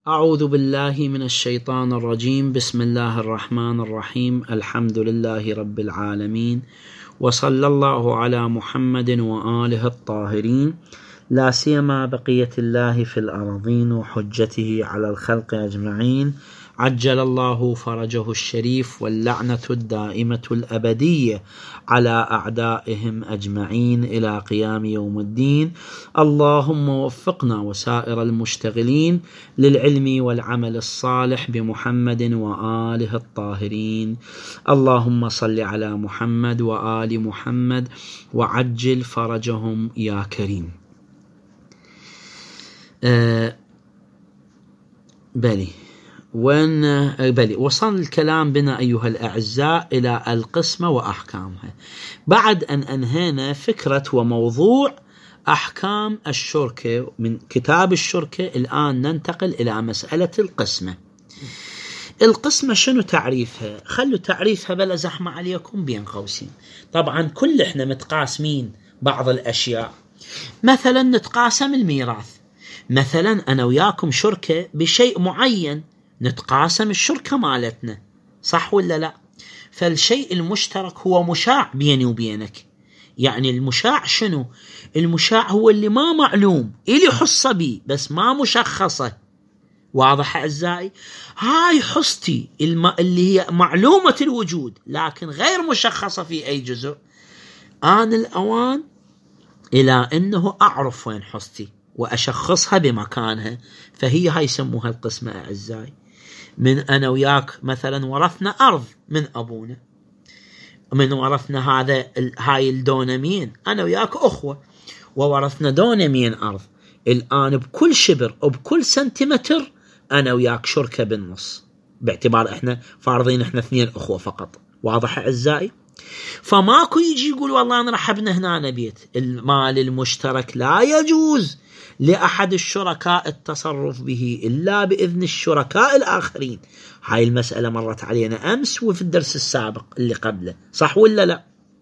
أعوذ بالله من الشيطان الرجيم. بسم الله الرحمن الرحيم. الحمد لله رب العالمين، وصلى الله على محمد وآله الطاهرين، لا سيما بقية الله في الأرضين وحجته على الخلق أجمعين، عجل الله فرجه الشريف، واللعنة الدائمة الأبدية على أعدائهم أجمعين إلى قيام يوم الدين. اللهم وفقنا وسائر المشتغلين للعلم والعمل الصالح بمحمد وآله الطاهرين. اللهم صل على محمد وآل محمد وعجل فرجهم يا كريم. وصل الكلام بنا أيها الأعزاء إلى القسمة وأحكامها. بعد أن أنهينا فكرة وموضوع أحكام الشركة من كتاب الشركة، الآن ننتقل إلى مسألة القسمة. القسمة شنو تعريفها؟ خلوا تعريفها بلا زحمة عليكم بين قوسين. طبعا كل إحنا متقاسمين بعض الأشياء، مثلا نتقاسم الميراث، مثلا أنا وياكم شركة بشيء معين، نتقاسم الشركة مالتنا، صح ولا لا؟ فالشيء المشترك هو مشاع بيني وبينك. يعني المشاع شنو؟ المشاع هو اللي ما معلوم، إلي حصة بي بس ما مشخصة. واضح أعزائي؟ هاي حصتي اللي هي معلومة الوجود لكن غير مشخصة في أي جزء. آن الأوان إلى أنه أعرف وين حصتي وأشخصها بمكانها، فهي هاي يسموها القسمة أعزائي. من أنا وياك مثلا ورثنا أرض من أبونا، من ورثنا هاي الدونمين، أنا وياك أخوة وورثنا دونمين أرض. الآن بكل شبر وبكل سنتيمتر أنا وياك شركة بالنص، باعتبار إحنا فارضين إحنا 2 أخوة فقط. واضح أعزائي؟ فماكو يجي يقول والله أنا رحبنا هنا بيت. المال المشترك لا يجوز لأحد الشركاء التصرف به إلا بإذن الشركاء الآخرين. هاي المسألة مرت علينا أمس وفي الدرس السابق اللي قبله، صح ولا لا؟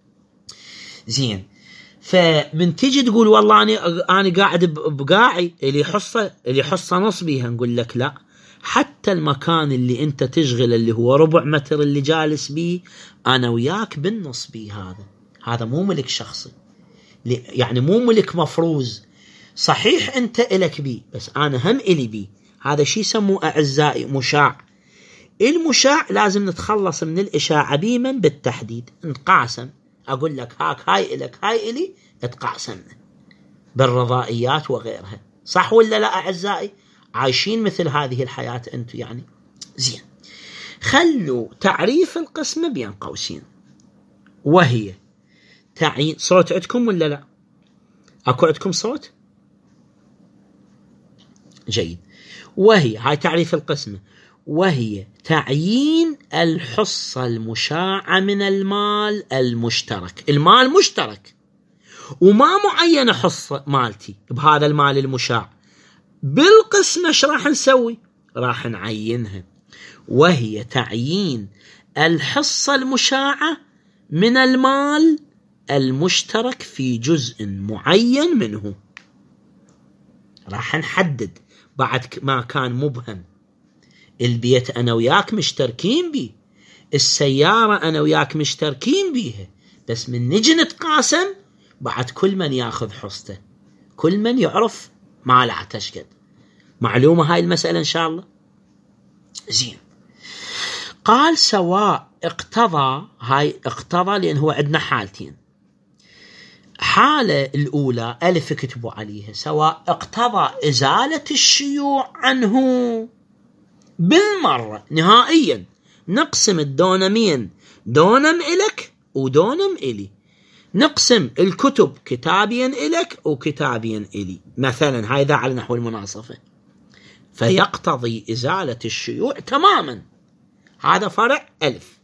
زين. فمن تيجي تقول والله أنا قاعد بقاعي اللي حصة نص بيها، نقول لك لا، حتى المكان اللي أنت تشغل اللي هو 4 متر اللي جالس بيه، أنا وياك بالنص بيه. هذا مو ملك شخصي، يعني مو ملك مفروز. صحيح أنت إلك بيه بس أنا هم إلي بيه. هذا شيء يسموه أعزائي مشاع. المشاع لازم نتخلص من الإشاعة بيمن بالتحديد، نقاسم. أقول لك هاي إلك هاي إلي، اتقاسمنا بالرضائيات وغيرها، صح ولا لا أعزائي؟ عايشين مثل هذه الحياة أنتم يعني. زين، خلوا تعريف القسمة بين قوسين، وهي تعيين. صوت عندكم ولا لا؟ أكو عندكم صوت؟ جيد. وهي هاي تعريف القسمة، وهي تعيين الحصة المشاعة من المال المشترك. المال مشترك وما معينة حصة مالتي بهذا المال المشاع. بالقسمة ايش راح نسوي؟ راح نعينها، وهي تعيين الحصة المشاعة من المال المشترك في جزء معين منه. راح نحدد بعد ما كان مبهم. البيت أنا وياك مشتركين بيه، السيارة أنا وياك مشتركين بيها، بس من نجي نتقاسم بعد كل من ياخذ حصته، كل من يعرف ما لا تشقد. معلومة هاي المسألة إن شاء الله؟ زين. قال سواء اقتضى، هاي اقتضى لأن هو عندنا حالتين. حالة الأولى ألف كتبوا عليها، سواء اقتضى إزالة الشيوع عنه بالمرة نهائيا. نقسم الدونمين، دونم إلك ودونم إلي، نقسم الكتب كتابيا إلك وكتابيا إلي مثلا، هذا على نحو المناصفة. فيقتضي إزالة الشيوع تماما. هذا فرع ألف.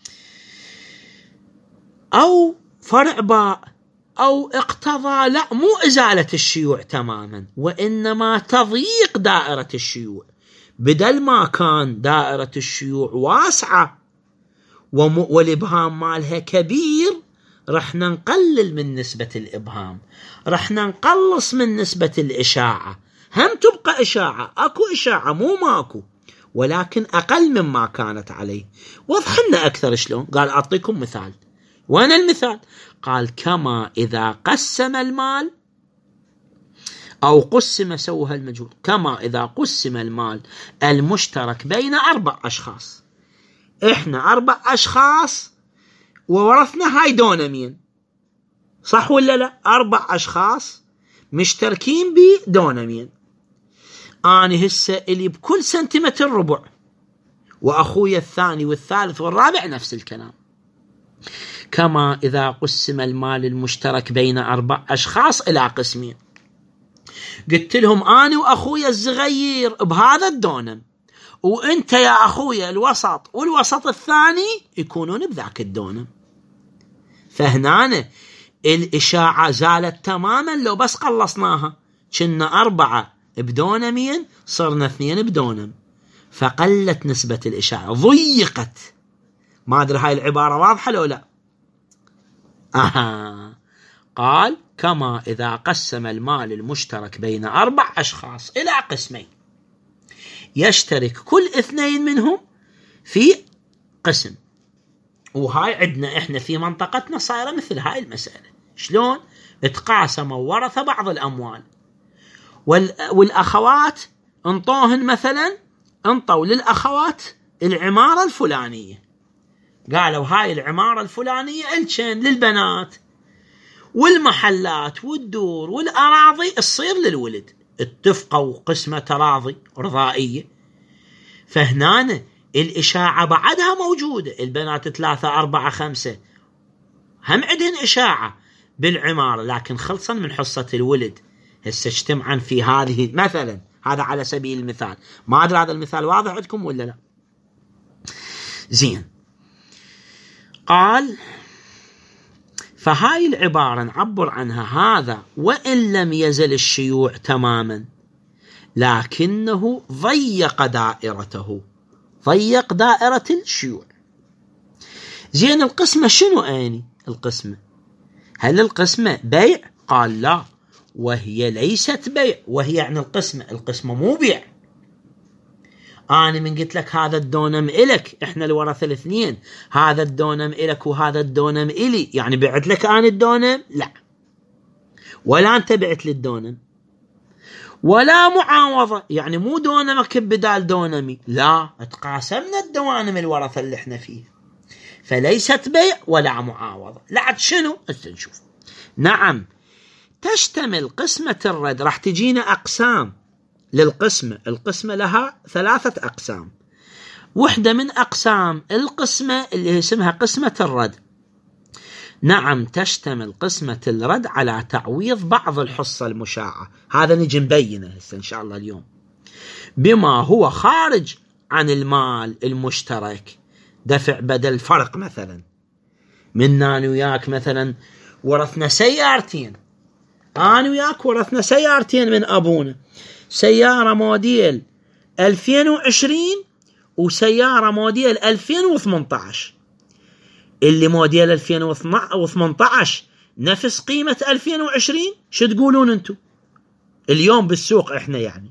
أو فرع باء، أو اقتضى لا مو إزالة الشيوع تماما، وإنما تضييق دائرة الشيوع. بدل ما كان دائرة الشيوع واسعة والإبهام مالها كبير، رحنا نقلل من نسبة الإبهام، رحنا نقلص من نسبة الإشاعة. هم تبقى إشاعة، أكو إشاعة مو ماكو، ولكن أقل مما كانت عليه. وضح لنا أكثر شلون. قال أعطيكم مثال. وين المثال؟ قال كما إذا قسم المال أو قسم، سوها المجهول، كما إذا قسم المال المشترك بين 4 أشخاص. إحنا 4 أشخاص وورثنا هاي دونمين، صح ولا لا؟ 4 أشخاص مشتركين بدونمين. أنا هسه اللي بكل سنتيمتر ربع، وأخويا الثاني والثالث والرابع نفس الكلام. كما إذا قسم المال المشترك بين 4 أشخاص إلى قسمين. قلت لهم أنا وأخويا الصغير بهذا الدونم، وأنت يا أخويا الوسط والوسط الثاني يكونون بذاك الدونم. فهنا الإشاعة زالت تماما لو بس قلصناها. كنا 4 بدونمين، صرنا 2 بدونم، فقلت نسبة الإشاعة، ضيقت. ما أدري هاي العبارة واضحة لو لا؟ قال كما إذا قسم المال المشترك بين 4 أشخاص إلى قسمين، يشترك كل 2 منهم في قسم. وهاي عندنا إحنا في منطقتنا صايرة مثل هاي المسألة. شلون؟ اتقاسموا ورث بعض الأموال، والأخوات انطوهن مثلا، انطوا للأخوات العمارة الفلانية، قالوا هاي العمارة الفلانية الشين للبنات، والمحلات والدور والأراضي تصير للولد. اتفقوا قسمة تراضي رضائية. فهنا الإشاعة بعدها موجودة. البنات 3 4 5 هم عندهن إشاعة بالعمارة، لكن خلصا من حصة الولد. هسه اجتمعا في هذه مثلا، هذا على سبيل المثال. ما أدري هذا المثال واضح عندكم ولا لا؟ زين. قال فهاي العبارة نعبر عنها هذا وإن لم يزل الشيوع تماما، لكنه ضيق دائرته، ضيق دائرة الشيوع. زين القسمة شنو أني؟ القسمة هل القسمة بيع؟ قال لا، وهي ليست بيع. وهي يعني القسمة مو بيع. أنا من قلت لك هذا الدونم إلك، إحنا الورثة 2، هذا الدونم إلك وهذا الدونم إلي، يعني بعت لك أنا الدونم؟ لا، ولا أنت بعت لي الدونم، ولا معاوضة، يعني مو دونمك بدال دونمي، لا، اتقاسمنا الدوانم الورثة اللي إحنا فيه. فليست بيع ولا معاوضة. لعد شنو؟ نشوف. نعم، تشتمل قسمة الرد، راح تجينا أقسام للقسمة. القسمة لها 3 أقسام. وحدة من أقسام القسمة اللي اسمها قسمة الرد. نعم، تشتمل قسمة الرد على تعويض بعض الحصة المشاعة. هذا نجي نبينه هسه إن شاء الله اليوم. بما هو خارج عن المال المشترك، دفع بدل فرق. مثلا منا أنا وياك مثلا ورثنا سيارتين، أنا وياك ورثنا سيارتين من أبونا، سيارة موديل 2020 وسيارة موديل 2018. اللي موديل 2018 نفس قيمة 2020. شو تقولون انتو اليوم بالسوق؟ احنا يعني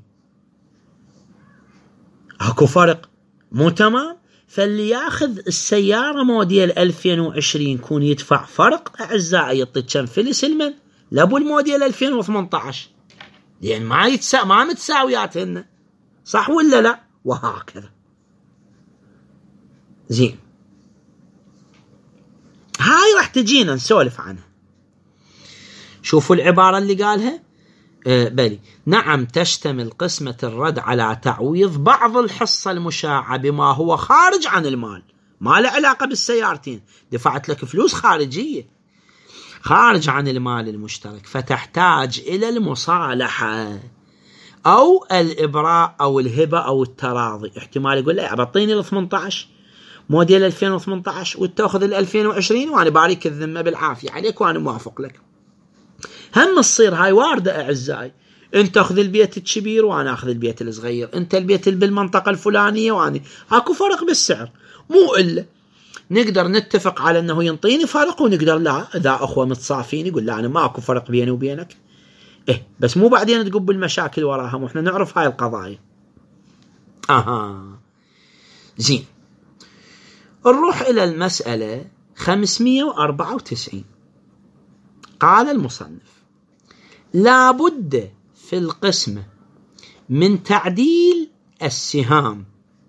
اكو فرق، مو تمام؟ فاللي ياخذ السيارة موديل 2020 يكون يدفع فرق أعزائي. يعطي كم فلس المن لابو الموديل 2018، لأن ما متساوياتهن، صح ولا لا؟ وهكذا. زين، هاي راح تجينا نسولف عنها. شوفوا العبارة اللي قالها. بلي نعم، تشتمل قسمة الرد على تعويض بعض الحصة المشاعة بما هو خارج عن المال. ما له علاقة بالسيارتين، دفعت لك فلوس خارجية خارج عن المال المشترك، فتحتاج إلى المصالحة أو الإبراء أو الهبة أو التراضي. احتمال يقول لا، أعطيني ال 18 موديل 2018 وتأخذ ال 2020 وأنا باريك الذمة بالعافية عليك وأنا موافق لك. هم تصير هاي واردة أعزائي. أنت أخذ البيت الكبير وأنا أخذ البيت الصغير، أنت البيت بالمنطقة الفلانية وأنا، هاكو فرق بالسعر. مو إلا نقدر نتفق على أنه ينطيني فرق، ونقدر لا، إذا أخوة متصافين يقول لا، أنا ما أكو فرق بيني وبينك، بس مو بعدين تقب المشاكل وراها، واحنا نعرف هاي القضايا. زين، نروح إلى المسألة 594. قال المصنف: لا بد في القسمة من تعديل السهام.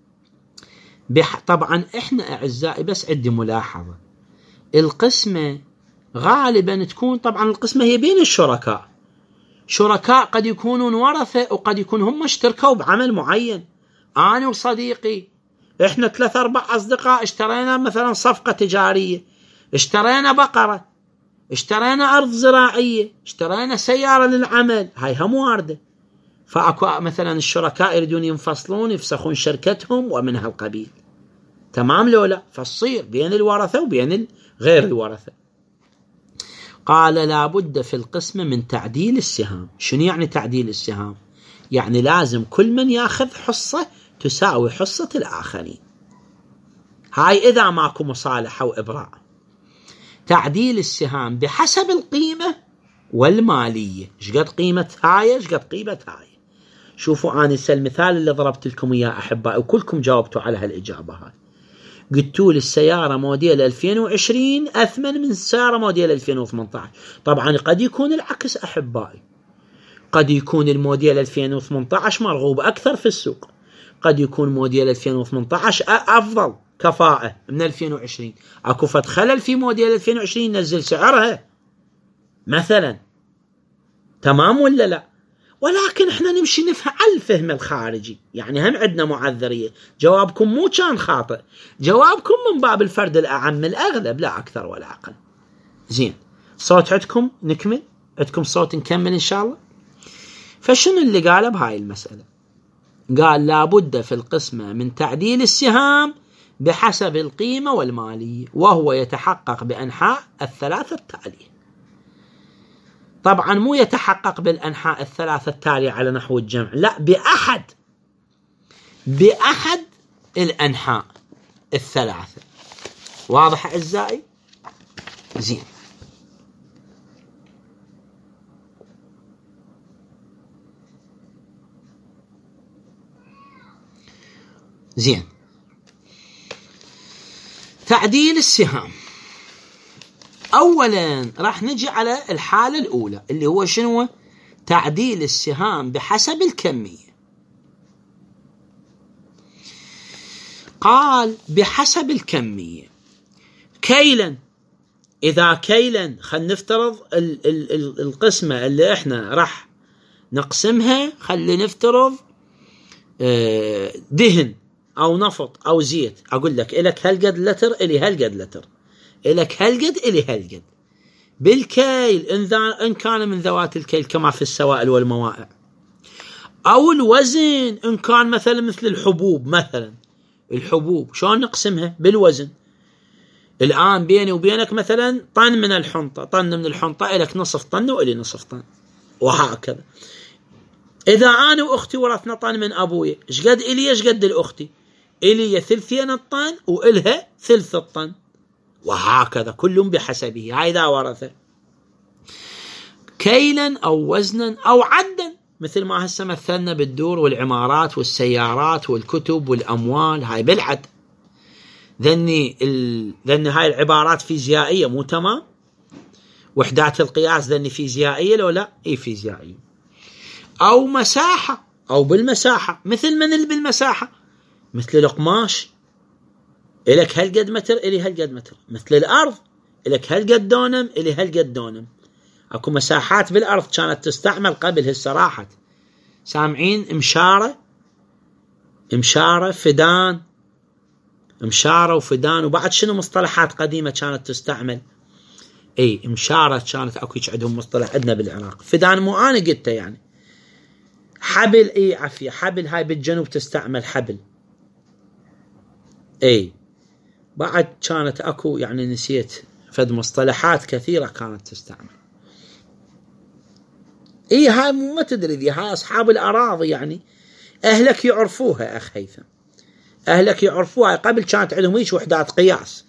طبعا احنا أعزائي بس عندي ملاحظة، القسمة غالبا تكون، طبعا القسمة هي بين الشركاء، شركاء قد يكونون ورثة وقد يكون هم اشتركوا بعمل معين. أنا وصديقي احنا 3-4 أصدقاء اشترينا مثلا صفقة تجارية، اشترينا بقرة، اشترينا أرض زراعية، اشترينا سيارة للعمل، هاي هم واردة. فأكو مثلا الشركاء يريدون ينفصلون يفسخون شركتهم ومن هالقبيل، تمام لولا؟ فالصير بين الورثة وبين غير الورثة. قال: لا بد في القسمة من تعديل السهام. شنو يعني تعديل السهام؟ يعني لازم كل من ياخذ حصة تساوي حصة الآخرين. هاي إذا ماكو مصالحة وإبراء. تعديل السهام بحسب القيمة والمالية، شقد قيمة هاي شقد قيمة هاي. شوفوا آنسة المثال اللي ضربت لكم إياه أحبائي وكلكم جاوبتوا على هالإجابة هاي. قلتوا لي السيارة موديل 2020 أثمن من السيارة موديل 2018. طبعا قد يكون العكس أحبائي، قد يكون الموديل 2018 مرغوب أكثر في السوق، قد يكون موديل 2018 أفضل كفاءة من 2020. أكو فد خلل في موديل 2020 نزل سعرها مثلا، تمام ولا لا؟ ولكن احنا نمشي نفهم على الفهم الخارجي، يعني هم عندنا معذرية. جوابكم مو كان خاطئ، جوابكم من باب الفرد الأعم الأغلب، لا أكثر ولا أقل. زين، صوت عندكم؟ نكمل؟ عندكم صوت نكمل إن شاء الله؟ فشنو اللي قاله بهاي المسألة؟ قال: لابد في القسمة من تعديل السهام بحسب القيمة والمالية، وهو يتحقق بأنحاء الثلاثة التالية. طبعا مو يتحقق بالأنحاء الثلاثة التالية على نحو الجمع، لا، بأحد الأنحاء الثلاثة. واضح أعزائي؟ زين، زين. تعديل السهام، أولا راح نجي على الحالة الأولى اللي هو شنو؟ تعديل السهام بحسب الكمية. قال بحسب الكمية كيلا. إذا كيلا خلينا نفترض القسمة اللي احنا راح نقسمها، خلينا نفترض دهن أو نفط أو زيت. أقول لك إلك هالقد لتر إلي هالقد لتر، إلك هالقد إلي هالقد بالكيل، إن كان من ذوات الكيل كما في السوائل والموائع، أو الوزن إن كان مثلا مثل الحبوب. مثلا الحبوب شلون نقسمها؟ بالوزن. الآن بيني وبينك مثلا طن من الحنطة، طن من الحنطة إلك نصف طن وإلي نصف طن، وهكذا. إذا أنا وأختي ورثنا طن من أبوي، إيش قد إلي إيش قد الأختي؟ إلي 3 الطن وإلها 1/3 الطن، وهكذا كلهم بحسبه. هاي إذا ورثة كيلا أو وزنا أو عدا، مثل ما هسه مثلنا بالدور والعمارات والسيارات والكتب والأموال، هاي بالعد. ذني هاي العبارات فيزيائية مو تمام؟ وحدات القياس ذني فيزيائية لو لا؟ إيه فيزيائية. أو مساحة، أو بالمساحة، مثل من بالمساحة؟ مثل القماش إلك هالقد متر إلي هالقد متر، مثل الأرض إلك هالقد دونم إلي هالقد دونم. أكو مساحات بالأرض كانت تستعمل قبل، هسه راحت. سامعين؟ إمشارة، فدان، إمشارة وفدان. وبعد شنو مصطلحات قديمة كانت تستعمل؟ إيه، إمشارة كانت أكو عندهم مصطلح عندنا بالعراق. فدان مو أنا قلته يعني. حبل، إيه عفية، حبل هاي بالجنوب تستعمل حبل. إيه، بعد كانت أكو يعني نسيت فد مصطلحات كثيرة كانت تستعمل. إيه هاي ما تدري ذي، هاي أصحاب الأراضي يعني أهلك يعرفوها. أخ هيثم، أهلك يعرفوها. قبل كانت عندهم إيش وحدات قياس.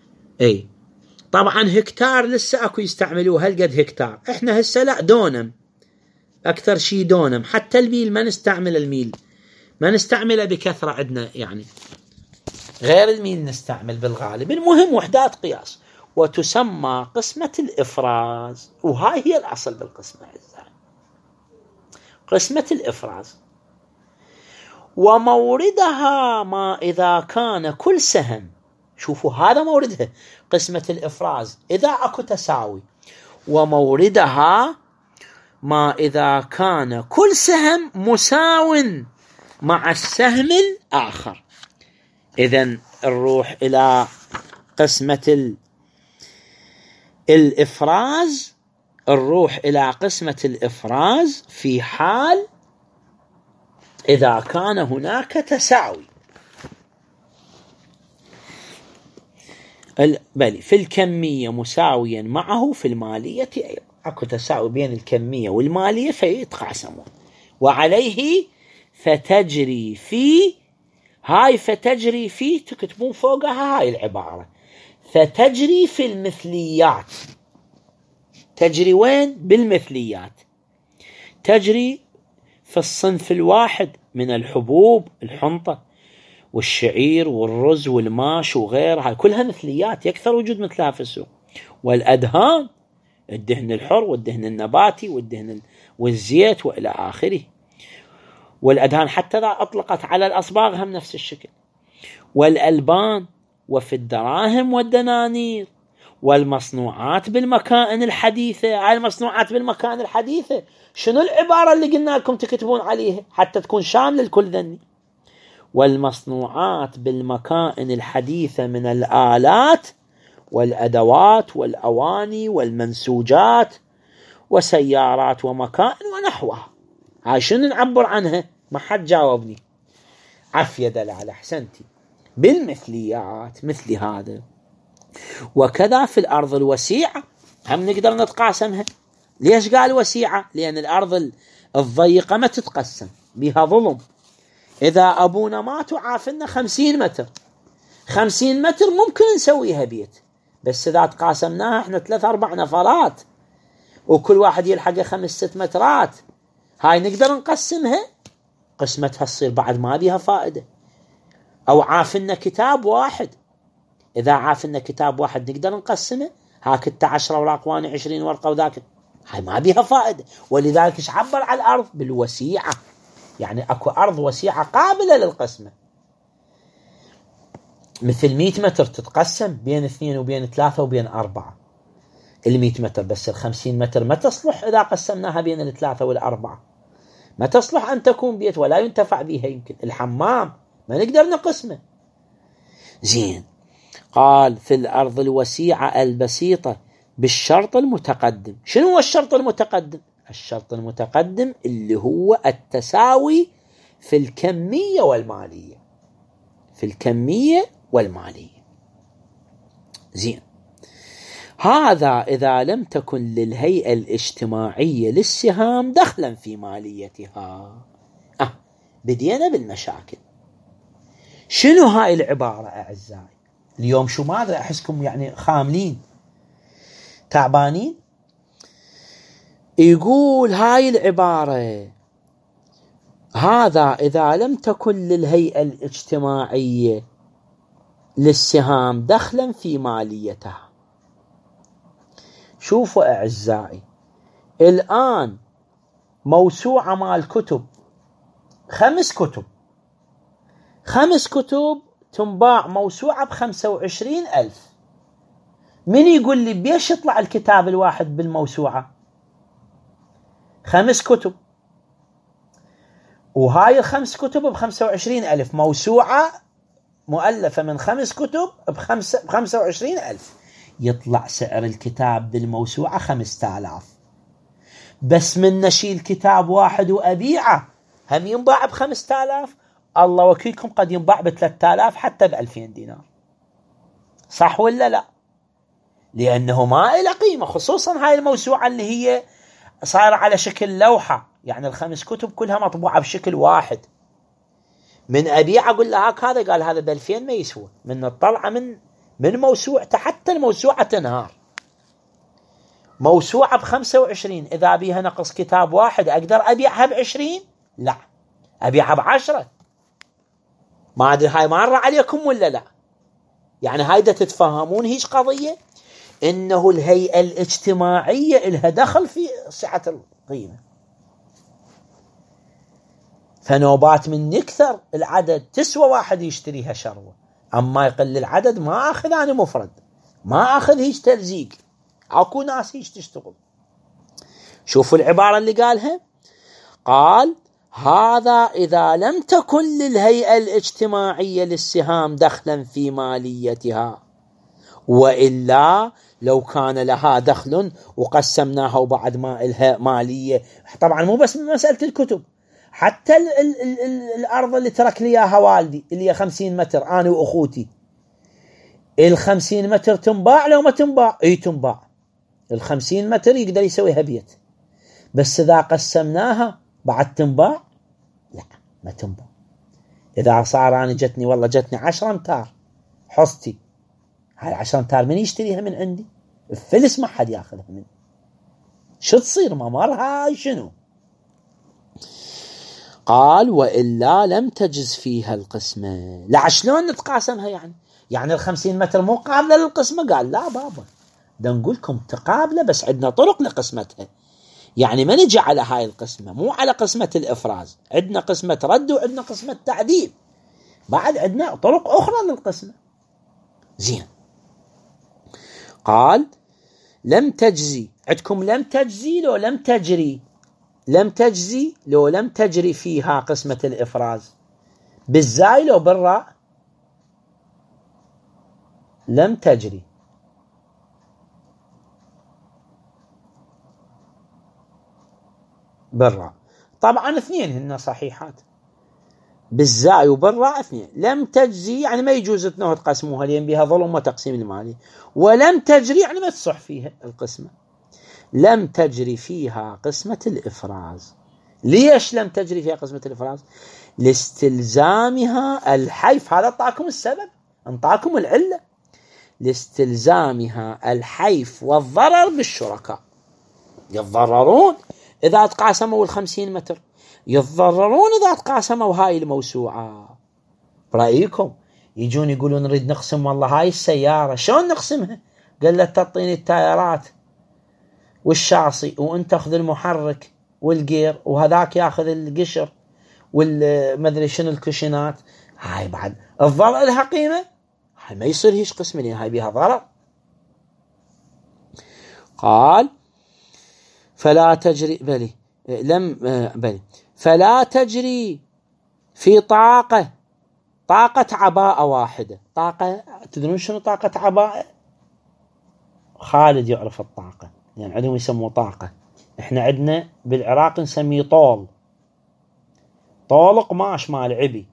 إيه، طبعا هكتار لسه أكو يستعملوه هالقد هكتار. إحنا هسه لا، دونم. أكثر شيء دونم. حتى الميل ما نستعمل الميل، ما نستعمله بكثرة عندنا، يعني غير الميل نستعمل بالغالب. المهم وحدات قياس، وتسمى قسمة الإفراز. وهاي هي الأصل بالقسمة أعزائي، قسمة الإفراز. وموردها ما إذا كان كل سهم، شوفوا هذا موردها قسمة الإفراز إذا أكو تساوي. وموردها ما إذا كان كل سهم مساو مع السهم الآخر. إذن نروح إلى قسمة الإفراز، نروح إلى قسمة الإفراز في حال إذا كان هناك تساوي. بل في الكمية مساويا معه في المالية أيضا، أكو تساوي بين الكمية والمالية فيتقاسمون. وعليه فتجري في، هاي فتجري في تكتبون فوقها هاي العبارة، فتجري في المثليات. تجري وين؟ بالمثليات. تجري في الصنف الواحد من الحبوب، الحنطة والشعير والرز والماش وغيرها، كلها مثليات يكثر وجود مثلها في السوق. والأدهان، الدهن الحر والدهن النباتي والدهن والزيت وإلى آخره. والأدهان حتى لا أطلقت على الأصباغ هم نفس الشكل. والألبان، وفي الدراهم والدنانير. والمصنوعات بالمكائن الحديثة. هاي المصنوعات بالمكائن الحديثة شنو العبارة اللي قلنا لكم تكتبون عليها حتى تكون شاملة الكل ذني؟ والمصنوعات بالمكائن الحديثة من الآلات والأدوات والأواني والمنسوجات وسيارات ومكائن ونحوها. هاي شنو نعبر عنها؟ ما حد جاوبني. عفية دلال، أحسنتي. بالمثليات مثل هذا. وكذا في الأرض الوسيعة هم نقدر نتقاسمها. ليش قال وسيعة؟ لأن الأرض الضيقة ما تتقسم، بها ظلم. إذا أبونا مات وعافلنا 50 متر، 50 متر ممكن نسويها بيت، بس إذا تقاسمناها إحنا 3-4 نفرات وكل واحد يلحق 5-6 مترات، هاي نقدر نقسمها، قسمتها تصير بعد ما بيها فائدة. أو عافلنا كتاب واحد، إذا عافلنا كتاب واحد نقدر نقسمه، هاك 10 أوراق وأنا 20 ورقة وذاك، هاي ما بيها فائدة. ولذلك إيش عبر على الأرض؟ بالوسيعة، يعني أكو أرض وسيعة قابلة للقسمة. مثل 100 متر تتقسم بين 2 وبين 3 وبين 4 ال100 متر، بس ال50 متر ما تصلح إذا قسمناها بين 3 وال4، ما تصلح أن تكون بيت ولا ينتفع بها. يمكن الحمام ما نقدر نقسمه. زين، قال في الأرض الوسيعة البسيطة بالشرط المتقدم. شنو هو الشرط المتقدم؟ الشرط المتقدم اللي هو التساوي في الكمية والمالية، في الكمية والمالية. زين، هذا إذا لم تكن للهيئة الاجتماعية للسهام دخلا في ماليتها. بدينا بالمشاكل. شنو هاي العبارة أعزائي؟ اليوم شو ما أدري، أحسكم يعني خاملين تعبانين. يقول هاي العبارة، هذا إذا لم تكن للهيئة الاجتماعية للسهام دخلا في ماليتها. شوفوا أعزائي، الآن موسوعة مال كتب، 5 كتب، 5 كتب تنباع موسوعة ب25,000. من يقول لي بيش يطلع الكتاب الواحد بالموسوعة؟ 5 كتب، وهاي ال5 كتب ب25,000، موسوعة مؤلفة من 5 كتب ب25,000. يطلع سعر الكتاب بالموسوعة 5000. بس من نشيل كتاب واحد وأبيعه هم ينباع ب5000، الله وكيلكم قد ينباع ب3000 حتى ب2000 دينار. صح ولا لا؟ لأنه ما إلى قيمة، خصوصا هاي الموسوعة اللي هي صار على شكل لوحة، يعني ال5 كتب كلها مطبوعة بشكل واحد. من أبيع أقول له هاك هذا، قال هذا ب2000 ما يسوى، من الطلعة من موسوعته حتى الموسوعة تنهار. موسوعة ب25، إذا بيها نقص كتاب واحد أقدر أبيعها ب20؟ لا، أبيعها ب10. ما أدري هاي مرة عليكم ولا لا؟ يعني هايدا تتفهمون هيش قضية إنه الهيئة الاجتماعية إلها دخل في سعة القيمة. فنوبات من نكثر العدد تسوى واحد يشتريها شروة، أما يقل العدد ما أخذ أنا مفرد، ما أخذ هيش تلزيق، أكو ناس هيش تشتغل. شوفوا العبارة اللي قالها، قال هذا إذا لم تكن للهيئة الاجتماعية للسهام دخلا في ماليتها، وإلا لو كان لها دخل وقسمناها وبعد ما إلها مالية. طبعا مو بس من مسألة الكتب، حتى الأرض اللي ترك لي إياها والدي اللي هي 50 متر أنا وأخوتي، 50 متر تنباع لو ما تنباع؟ تنباع. 50 متر يقدر يسويها بيت، بس إذا قسمناها بعد تنباع؟ لا، ما تنباع. إذا صار أنا جتني 10 أمتار حصتي، هاي 10 أمتار من يشتريها من عندي؟ الفلس ما حد ياخذها مني. شو تصير ممرها شنو؟ قال وإلا لم تجز فيها القسمة. لا، شلون نتقاسمها يعني 50 متر مو قابلة للقسمة؟ قال لا بابا، ده نقولكم تقابلة بس عندنا طرق لقسمتها. يعني ما نجي على هاي القسمة، مو على قسمة الإفراز، عندنا قسمة رد وعندنا قسمة تعديل، بعد عندنا طرق أخرى للقسمة. زين، قال لم تجزي. عندكم لم تجزي لو لم تجري؟ لم تجزي لو لم تجري فيها قسمة الإفراز، بالزاي لو بالراء؟ لم تجري. بالراء طبعا اثنين هن صحيحات، بالزاي وبالراء اثنين. لم تجزي يعني ما يجوز اثنين تقسموها لين بها ظلم وتقسيم المالي، ولم تجري يعني ما تصح فيها القسمة. لم تجري فيها قسمة الإفراز. ليش لم تجري فيها قسمة الإفراز؟ لاستلزامها الحيف. هذا أعطاكم السبب، أعطاكم العلة. لاستلزامها الحيف والضرر بالشركاء. يتضررون إذا تقاسموا 50 متر، يتضررون إذا تقاسموا هاي الموسوعة. برأيكم يجون يقولون نريد نقسم والله هاي السيارة، شلون نقسمها؟ قال له تعطيني التايرات والشاصي وانت تاخذ المحرك والجير، وهذاك ياخذ القشر والمدري شنو الكوشنات. هاي بعد الضرر لها قيمة، هاي ما يصير هيش قسم لي، هاي بيها ضرر. قال فلا تجري فلا تجري في طاقة عباءة واحدة. طاقة، تدرون شنو طاقة عباءة؟ خالد يعرف الطاقة، يعني عندهم يسموه طاقة. احنا عندنا بالعراق نسميه طول قماش مال عبي.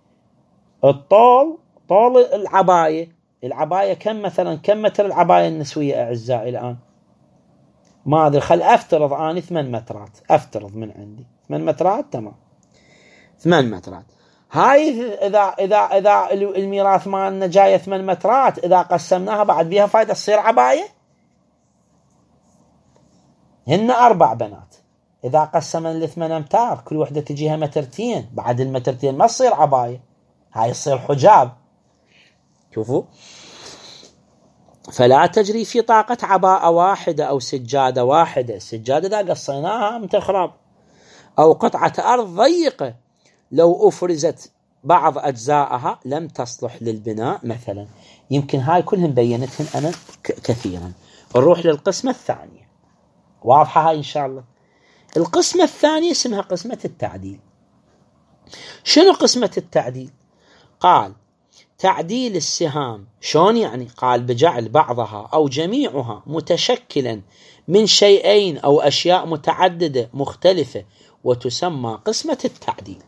طول العباية كم مثلا، كم متر العباية النسوية أعزائي الآن؟ ما أدري، خل أفترض أنا 8 مترات، أفترض من عندي 8 مترات، تمام 8 مترات. هاي إذا الميراث مالنا جاية 8 مترات، إذا قسمناها بعد بيها فايدة تصير عباية. هن 4 بنات، إذا قسمنا ل8 أمتار كل وحدة تجيها مترتين، بعد المترتين ما تصير عباية، هاي تصير حجاب. شوفوا، فلا تجري في طاقة عباءة واحدة أو سجادة واحدة. السجادة دا قصيناها متخرب، أو قطعة أرض ضيقة لو أفرزت بعض أجزائها لم تصلح للبناء مثلا. يمكن هاي كلهم بينتهم أنا كثيرا. نروح للقسمة الثانية، واضحة هاي إن شاء الله. القسمة الثانية اسمها قسمة التعديل. شنو قسمة التعديل؟ قال تعديل السهام. شلون يعني؟ قال بجعل بعضها أو جميعها متشكلا من شيئين أو أشياء متعددة مختلفة، وتسمى قسمة التعديل.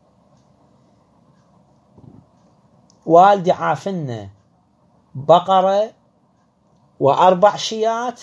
والدي عافنا بقرة و4 شيات،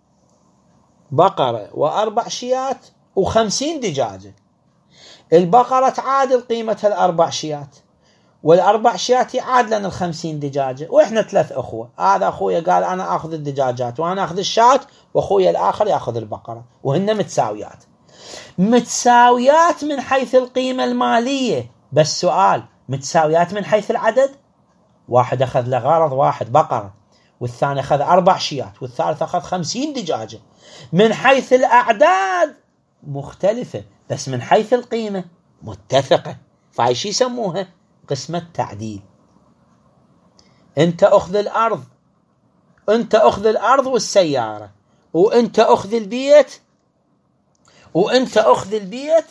بقرة و4 شيات و50 دجاجة. البقرة تعادل قيمتها 4 شيات، والأربع شيات يعادلن 50 دجاجة، وإحنا 3 أخوة، هذا أخويا قال أنا أخذ الدجاجات وأنا أخذ الشاة، وأخويا الآخر يأخذ البقرة، وهن متساويات. متساويات من حيث القيمة المالية، بس سؤال متساويات من حيث العدد؟ واحد أخذ لغرض واحد بقرة، والثاني أخذ 4 شيات، والثالث أخذ 50 دجاجة. من حيث الأعداد مختلفة، بس من حيث القيمة متفقة. فهاي شي يسموها قسمة تعديل. أنت أخذ الأرض، أنت أخذ الأرض والسيارة، وأنت أخذ البيت، وأنت أخذ البيت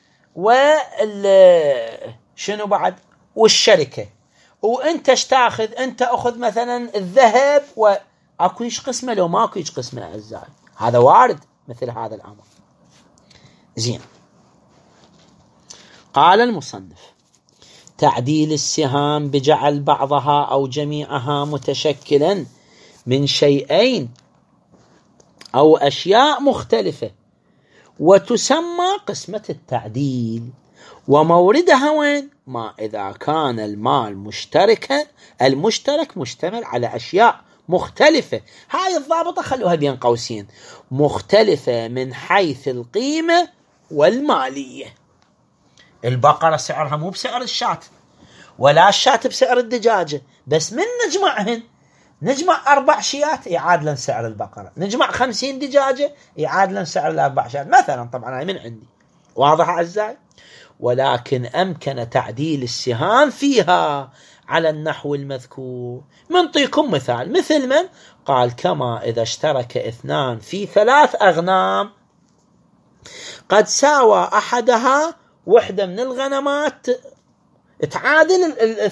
شنو بعد، والشركة، وأنت تاخذ، أنت أخذ مثلا الذهب، وأكو إيش قسمة لو ماكو إيش قسمة أعزائي؟ هذا وارد مثل هذا الأمر. زين. قال المصنف: تعديل السهام بجعل بعضها أو جميعها متشكلا من شيئين أو أشياء مختلفة، وتسمى قسمة التعديل. وموردها وين؟ ما إذا كان المال المشترك مشتمل على أشياء مختلفة. هاي الضابطة خلوها بين قوسين، مختلفة من حيث القيمة والمالية. البقرة سعرها مو بسعر الشاة، ولا الشاة بسعر الدجاجة، بس من نجمعهن، نجمع 4 شيات يعادلن سعر البقرة، نجمع 50 دجاجة يعادلن سعر ال4 شيات مثلا. طبعا هاي من عندي، واضح أعزائي؟ ولكن أمكن تعديل السهام فيها على النحو المذكور. منطيكم مثل من قال: كما إذا اشترك 2 في 3 أغنام قد ساوى أحدها وحدة من الغنمات تعادل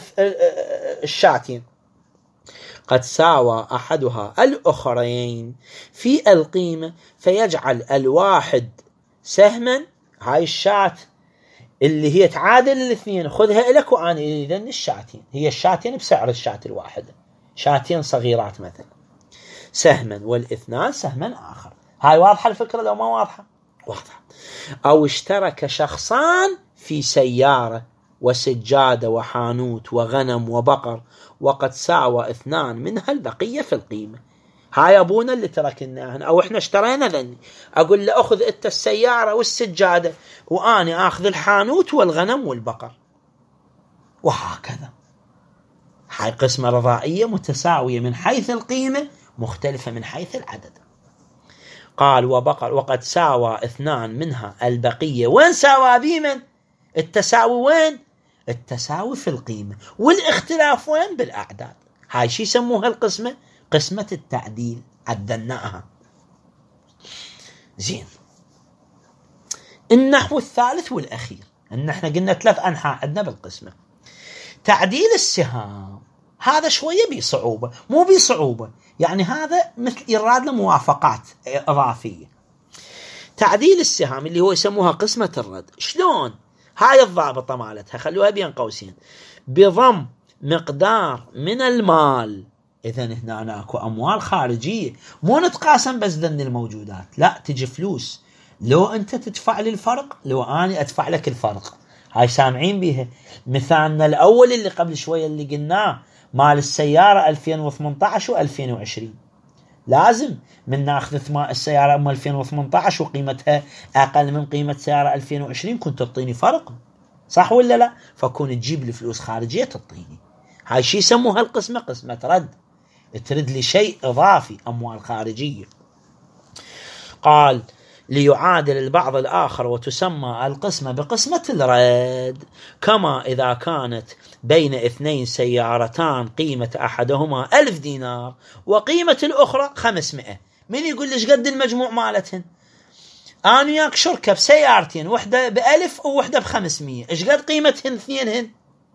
الشاتين، قد ساوى أحدها الأخرين في القيمة، فيجعل الواحد سهما. هاي الشات اللي هي تعادل الاثنين خذها إلك وأنا إذن الشاتين، هي الشاتين بسعر الشات الواحدة، شاتين صغيرات مثلا، سهما، والإثنان سهما آخر. هاي واضحة الفكرة لو ما واضحة؟ واضحة. أو اشترك شخصان في سيارة وسجادة وحانوت وغنم وبقر، وقد ساوى 2 منها البقية في القيمة. هاي أبونا اللي تركناهن، أو إحنا اشترينا ذني، أقول له أخذ أنت السيارة والسجادة، وأنا أخذ الحانوت والغنم والبقر، وهكذا. هاي قسمة رضائية متساوية من حيث القيمة، مختلفة من حيث العدد. قال: وقد ساوى 2 منها البقية. وين ساوى بيمن؟ التساوي وين؟ التساوي في القيمة، والاختلاف وين؟ بالأعداد. هاي شي يسموها القسمة، قسمة التعديل، عدلناها. زين. النحو الثالث والأخير، إن احنا قلنا 3 أنحاء عندنا بالقسمة. تعديل السهام هذا شوية بصعوبة، مو بصعوبة يعني، هذا مثل إيراد له موافقات إضافية. تعديل السهام اللي هو يسموها قسمة الرد. شلون؟ هاي الضابطة مالتها خلوها بين قوسين: بضم مقدار من المال. إذن هنا أكو أموال خارجية، مو نتقاسم بس ذن الموجودات، لا، تجي فلوس، لو أنت تدفع لي الفرق، لو أنا أدفع لك الفرق. هاي سامعين بيها. مثالنا الأول اللي قبل شوية اللي قلناه مال السيارة 2018 و2020، لازم من ناخذ السيارة أم 2018 وقيمتها أقل من قيمة سيارة 2020 كنت تعطيني فرق، صح ولا لا؟ فكون تجيب لي فلوس خارجية تعطيني. هاي شي يسموها القسمة، قسمة رد، ترد لي شيء إضافي، أموال خارجية. قال: ليعادل البعض الآخر، وتسمى القسمة بقسمة الرد. كما إذا كانت بين 2 سيارتان قيمة أحدهما 1000 دينار وقيمة الأخرى 500، من يقول ليش قد المجموع مالتهن؟ أنا وياك شركة بسيارتين، وحدة ب1000 ووحدة ب500، إيش قد قيمتهن اثنينهن؟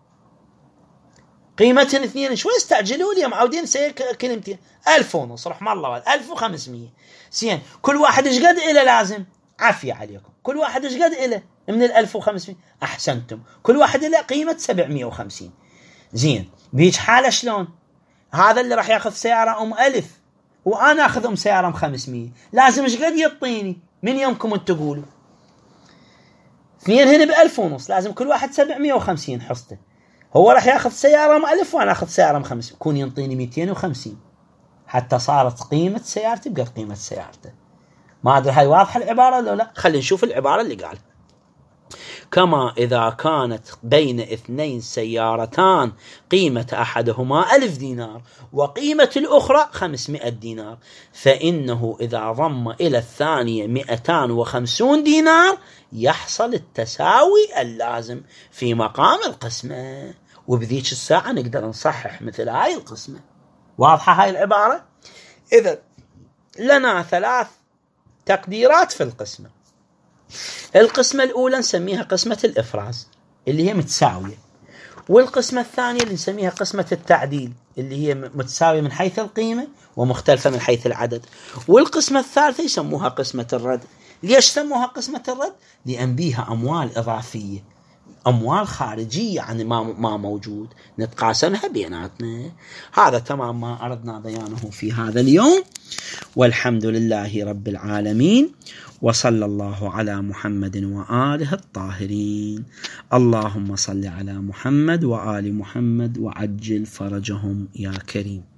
قيمتهن 2. شوي استعجلوا لي معودين سير كلمتين. 1500 رحم الله، 1500. زين، كل واحد ايش قد إله لازم؟ عافية عليكم، كل واحد ايش قد إله من 1500؟ أحسنتم، كل واحد له قيمة 750. زين، بيج حالة شلون؟ هذا اللي راح ياخذ سيارة أم 1000 وأنا أخذ أم سيارة أم 500، لازم ايش قد يعطيني؟ من يومكم أنتم تقولوا 2 هنا ب1500، لازم كل واحد 750 حصته. هو راح ياخذ سيارة 1000 وأنا أخذ سيارة 500، يكون ينطيني 250 حتى صارت قيمة سيارتي بقت قيمة سيارته. ما أدري هاي واضحة العبارة لو لا؟ خلينا نشوف العبارة اللي قالها. كما إذا كانت بين 2 سيارتان قيمة أحدهما 1000 دينار وقيمة الأخرى 500 دينار، فإنه إذا ضم إلى الثانية 250 دينار يحصل التساوي اللازم في مقام القسمة، وبذيك الساعة نقدر نصحح مثل هاي القسمة. واضحة هاي العبارة؟ إذا لنا 3 تقديرات في القسمة. القسمة الأولى نسميها قسمة الإفراز اللي هي متساوية، والقسمة الثانية اللي نسميها قسمة التعديل اللي هي متساوية من حيث القيمة ومختلفة من حيث العدد، والقسمة الثالثة يسموها قسمة الرد. ليش سموها قسمة الرد؟ لأن بيها أموال إضافية، أموال خارجية عن ما موجود نتقاسمها بيناتنا. هذا تمام ما أردنا بيانه في هذا اليوم، والحمد لله رب العالمين، وصلى الله على محمد وآله الطاهرين. اللهم صل على محمد وآل محمد وعجل فرجهم يا كريم.